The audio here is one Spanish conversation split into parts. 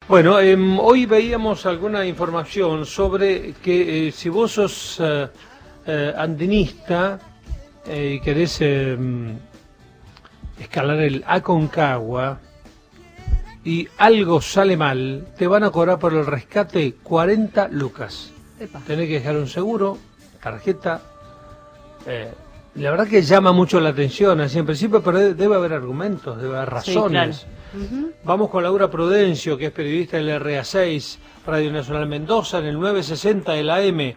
Bueno, hoy veíamos alguna información sobre que si vos sos andinista y querés escalar el Aconcagua y algo sale mal, te van a cobrar por el rescate 40 lucas. Epa. Tenés que dejar un seguro, tarjeta. La verdad que llama mucho la atención así en principio, pero debe haber argumentos, debe haber razones. Sí, claro. Vamos con Laura Prudencio, que es periodista del RA6, Radio Nacional Mendoza, en el 960 de la AM,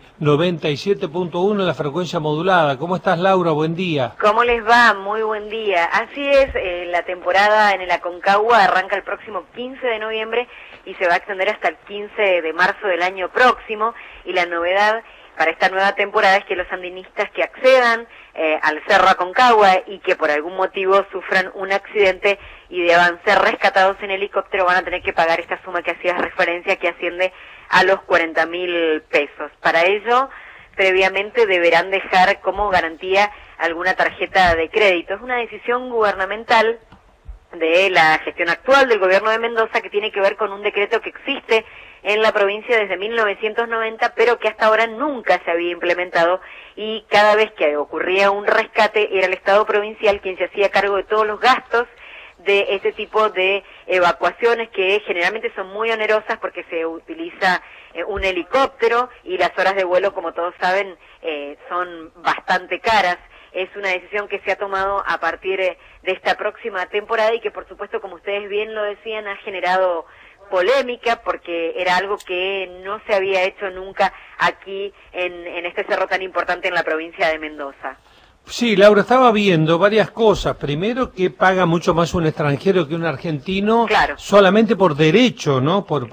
97.1 en la frecuencia modulada. ¿Cómo estás, Laura? Buen día. ¿Cómo les va? Muy buen día. Así es, la temporada en el Aconcagua arranca el próximo 15 de noviembre y se va a extender hasta el 15 de marzo del año próximo. Y la novedad para esta nueva temporada es que los andinistas que accedan al Cerro Aconcagua y que por algún motivo sufran un accidente y deban ser rescatados en helicóptero van a tener que pagar esta suma que hacías referencia, que asciende a los 40.000 pesos. Para ello, previamente deberán dejar como garantía alguna tarjeta de crédito. Es una decisión gubernamental de la gestión actual del gobierno de Mendoza, que tiene que ver con un decreto que existe en la provincia desde 1990, pero que hasta ahora nunca se había implementado, y cada vez que ocurría un rescate era el Estado provincial quien se hacía cargo de todos los gastos de este tipo de evacuaciones, que generalmente son muy onerosas porque se utiliza un helicóptero y las horas de vuelo, como todos saben, son bastante caras. Es una decisión que se ha tomado a partir de esta próxima temporada y que, por supuesto, como ustedes bien lo decían, ha generado polémica porque era algo que no se había hecho nunca aquí en este cerro tan importante en la provincia de Mendoza. Sí, Laura, estaba viendo varias cosas. Primero, que paga mucho más un extranjero que un argentino, claro, solamente por derecho, ¿no? Por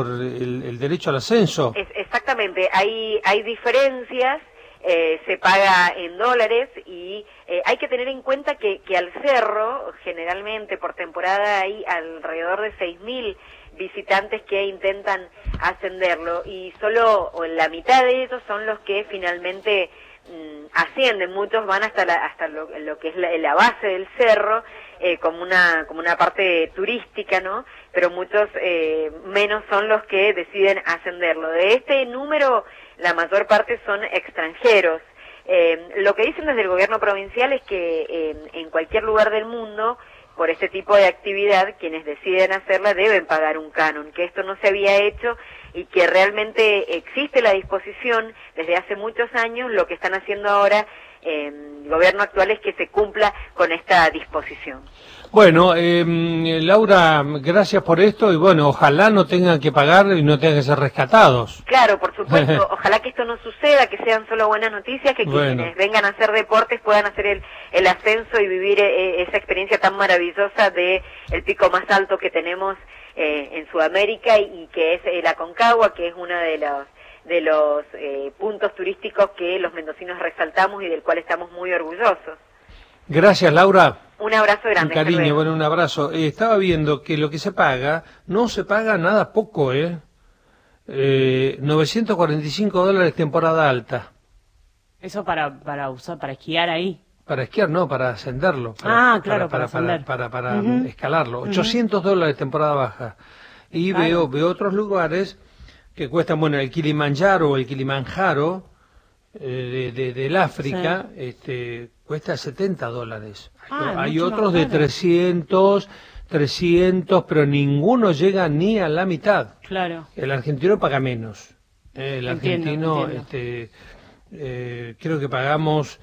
el derecho al ascenso. Exactamente, hay diferencias. Se paga en dólares y hay que tener en cuenta que al cerro generalmente por temporada hay alrededor de 6.000 visitantes que intentan ascenderlo y solo la mitad de ellos son los que finalmente ascienden. Muchos van hasta lo que es la base del cerro como una parte turística, ¿no? Pero muchos menos son los que deciden ascenderlo. De este número, la mayor parte son extranjeros. Lo que dicen desde el gobierno provincial es que en cualquier lugar del mundo, por este tipo de actividad, quienes deciden hacerla deben pagar un canon, que esto no se había hecho y que realmente existe la disposición desde hace muchos años. Lo que están haciendo ahora el gobierno actual es que se cumpla con esta disposición. Bueno, Laura, gracias por esto y bueno, ojalá no tengan que pagar y no tengan que ser rescatados. Claro, por supuesto, ojalá que esto no suceda, que sean solo buenas noticias, que quienes vengan a hacer deportes puedan hacer el ascenso y vivir esa experiencia tan maravillosa de el pico más alto que tenemos en Sudamérica y que es el Aconcagua, que es una de los puntos turísticos que los mendocinos resaltamos y del cual estamos muy orgullosos. Gracias, Laura. Un abrazo grande. Un cariño, bueno, un abrazo. Estaba viendo que lo que se paga, no se paga nada poco, $945 temporada alta. Eso para usar, para esquiar ahí. Para esquiar, no, para ascenderlo. Para ascender. Para escalarlo. $800 temporada baja. Y claro, veo otros lugares que cuestan, bueno, el Kilimanjaro o el Kilimanjaro del África, sí, cuesta $70. Hay otros de 300, pero ninguno llega ni a la mitad. Claro. El argentino paga menos. El argentino, entiendo. Creo que pagamos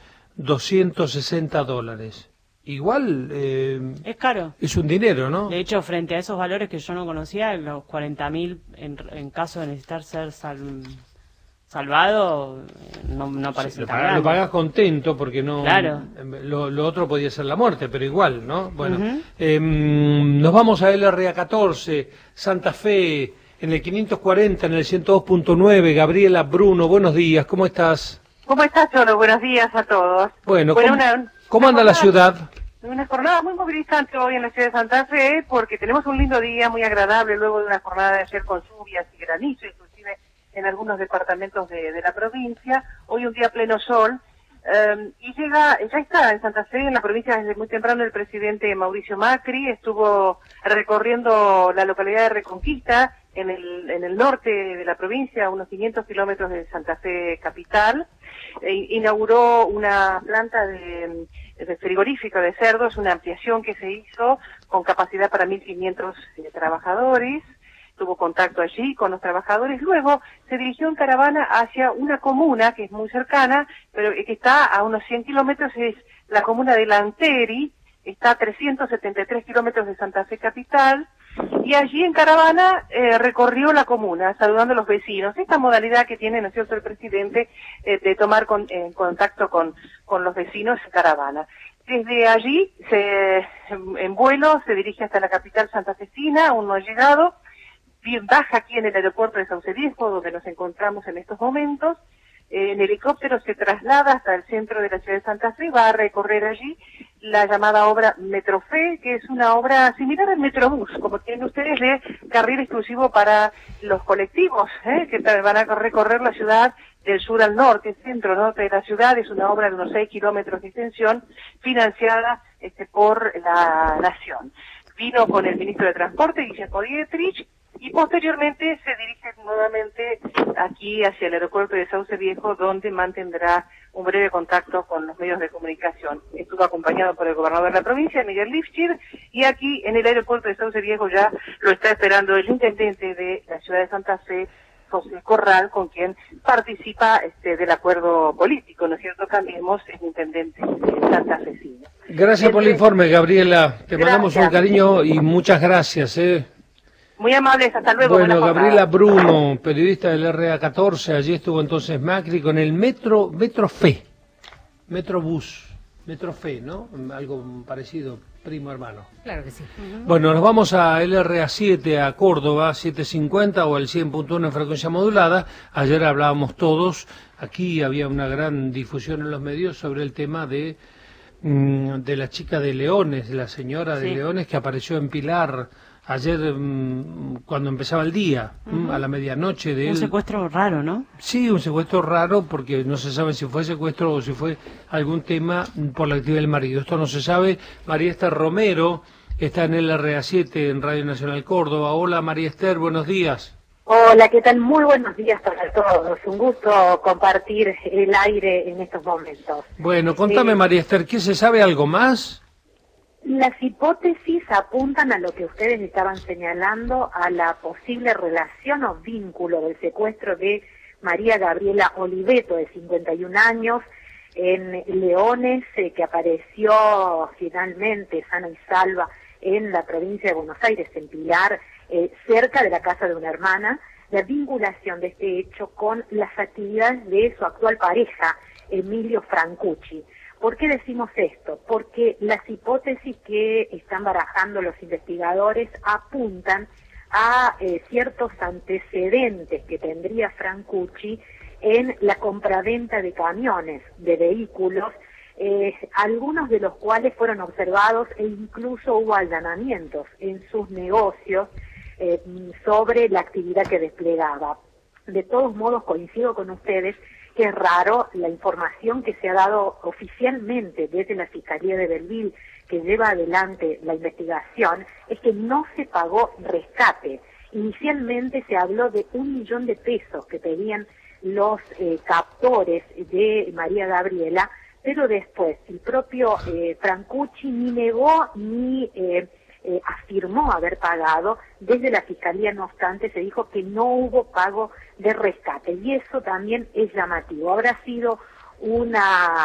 $260. Igual es caro. Es un dinero, ¿no? De hecho, frente a esos valores que yo no conocía, los 40.000 en caso de necesitar ser salvado, no parece tan grande. Lo pagás contento porque no. Claro. Lo otro podía ser la muerte, pero igual, ¿no? Bueno, nos vamos a LRA14, Santa Fe, en el 540, en el 102.9. Gabriela Bruno, buenos días, ¿cómo estás? ¿Cómo estás, Cholo? Buenos días a todos. Bueno, ¿cómo anda la ciudad? Una jornada muy movilizante hoy en la ciudad de Santa Fe, porque tenemos un lindo día, muy agradable, luego de una jornada de ayer con lluvias y granizo, inclusive en algunos departamentos de la provincia. Hoy un día pleno sol, Y ya está en Santa Fe, en la provincia, desde muy temprano el presidente Mauricio Macri estuvo recorriendo la localidad de Reconquista, en el norte de la provincia, a unos 500 kilómetros de Santa Fe capital. Inauguró una planta de frigorífica de cerdos, una ampliación que se hizo con capacidad para 1.500 trabajadores. Tuvo contacto allí con los trabajadores. Luego se dirigió en caravana hacia una comuna que es muy cercana, pero que está a unos 100 kilómetros, es la comuna de Lanteri, está a 373 kilómetros de Santa Fe capital, y allí en caravana recorrió la comuna saludando a los vecinos. Esta modalidad que tiene, ¿no es cierto?, el presidente de tomar contacto con los vecinos en caravana. Desde allí, en vuelo, se dirige hasta la capital santafesina, aún no ha llegado. Baja aquí en el aeropuerto de Sauce Viejo, donde nos encontramos en estos momentos. En helicóptero se traslada hasta el centro de la ciudad de Santa Fe, va a recorrer allí la llamada obra Metrofe, que es una obra similar al Metrobús, como tienen ustedes, de carril exclusivo para los colectivos, que van a recorrer la ciudad del sur al norte, centro-norte de la ciudad. Es una obra de unos 6 kilómetros de extensión, financiada por la Nación. Vino con el ministro de Transporte, Guillermo Dietrich, y posteriormente se dirige nuevamente aquí hacia el aeropuerto de Sauce Viejo, donde mantendrá un breve contacto con los medios de comunicación. Estuvo acompañado por el gobernador de la provincia, Miguel Lifchir, y aquí en el aeropuerto de Sauce Viejo ya lo está esperando el intendente de la ciudad de Santa Fe, José Corral, con quien participa del acuerdo político, ¿no es cierto? Cambiemos el intendente de Santa Fecina. Gracias por el informe, Gabriela. Te mandamos un cariño y muchas gracias. Muy amables, hasta luego. Bueno, Gabriela Bruno, periodista del RA14, allí estuvo entonces Macri con el Metrofe, Metrofe, ¿no? Algo parecido, primo hermano. Claro que sí. Bueno, nos vamos a LRA7, a Córdoba, 750 o el 100.1 en frecuencia modulada. Ayer hablábamos todos, aquí había una gran difusión en los medios sobre el tema de la chica de Leones, de la señora de Leones que apareció en Pilar ayer cuando empezaba el día, a la medianoche de él. Un secuestro raro, ¿no? Sí, un secuestro raro porque no se sabe si fue secuestro o si fue algún tema por la actividad del marido. Esto no se sabe. María Esther Romero está en el RA7 en Radio Nacional Córdoba. Hola María Esther, buenos días. Hola, ¿qué tal? Muy buenos días para todos. Un gusto compartir el aire en estos momentos. Bueno, contame María Esther, ¿qué se sabe algo más? Las hipótesis apuntan a lo que ustedes estaban señalando, a la posible relación o vínculo del secuestro de María Gabriela Oliveto, de 51 años, en Leones, que apareció finalmente sana y salva en la provincia de Buenos Aires, en Pilar, cerca de la casa de una hermana. La vinculación de este hecho con las actividades de su actual pareja, Emilio Francucci. ¿Por qué decimos esto? Porque las hipótesis que están barajando los investigadores apuntan a ciertos antecedentes que tendría Francucci en la compraventa de camiones, de vehículos, algunos de los cuales fueron observados e incluso hubo allanamientos en sus negocios sobre la actividad que desplegaba. De todos modos, coincido con ustedes que es raro la información que se ha dado oficialmente desde la Fiscalía de Belleville, que lleva adelante la investigación, es que no se pagó rescate. Inicialmente se habló de 1 millón de pesos que pedían los captores de María Gabriela, pero después el propio Francucci ni negó ni afirmó haber pagado. Desde la Fiscalía, no obstante, se dijo que no hubo pago de rescate, y eso también es llamativo. Habrá sido una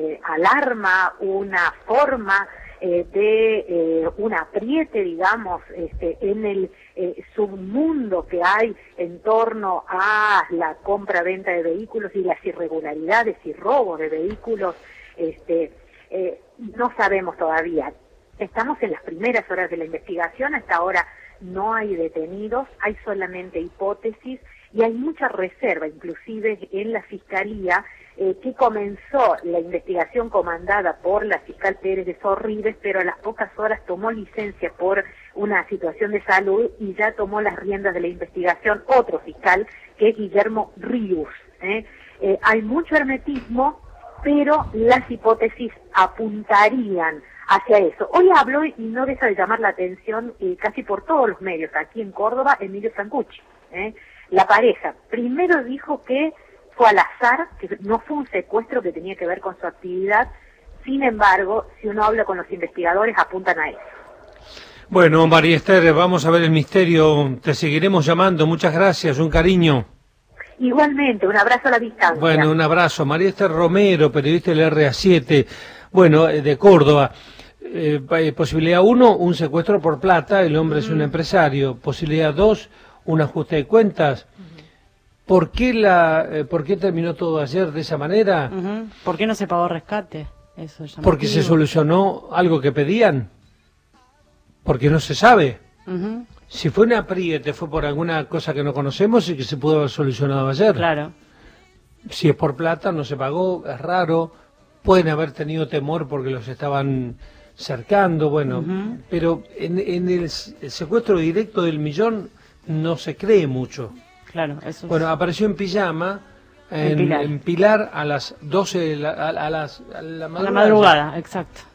alarma, una forma de un apriete, digamos, en el submundo que hay en torno a la compra-venta de vehículos y las irregularidades y robos de vehículos. No sabemos todavía. Estamos en las primeras horas de la investigación, hasta ahora no hay detenidos, hay solamente hipótesis y hay mucha reserva, inclusive en la Fiscalía, que comenzó la investigación comandada por la fiscal Pérez de Sorribes, pero a las pocas horas tomó licencia por una situación de salud y ya tomó las riendas de la investigación otro fiscal, que es Guillermo Ríos. Hay mucho hermetismo pero las hipótesis apuntarían hacia eso. Hoy habló, y no deja de llamar la atención casi por todos los medios, aquí en Córdoba, Emilio Sancucci, la pareja. Primero dijo que fue al azar, que no fue un secuestro que tenía que ver con su actividad. Sin embargo, si uno habla con los investigadores, apuntan a eso. Bueno, María Esther, vamos a ver el misterio. Te seguiremos llamando. Muchas gracias, un cariño. Igualmente, un abrazo a la distancia. Bueno, un abrazo. María Esther Romero, periodista del RA7, bueno, de Córdoba. Posibilidad 1, un secuestro por plata, el hombre es un empresario. Posibilidad 2, un ajuste de cuentas. ¿Por qué terminó todo ayer de esa manera? ¿Por qué no se pagó rescate? Eso es porque se solucionó algo que pedían. Porque no se sabe. Si fue un apriete, fue por alguna cosa que no conocemos y que se pudo haber solucionado ayer. Claro. Si es por plata, no se pagó, es raro. Pueden haber tenido temor porque los estaban cercando, bueno. Pero en el secuestro directo del millón no se cree mucho. Claro, eso bueno, apareció en pijama en Pilar a las 12 a la madrugada. A la madrugada, exacto.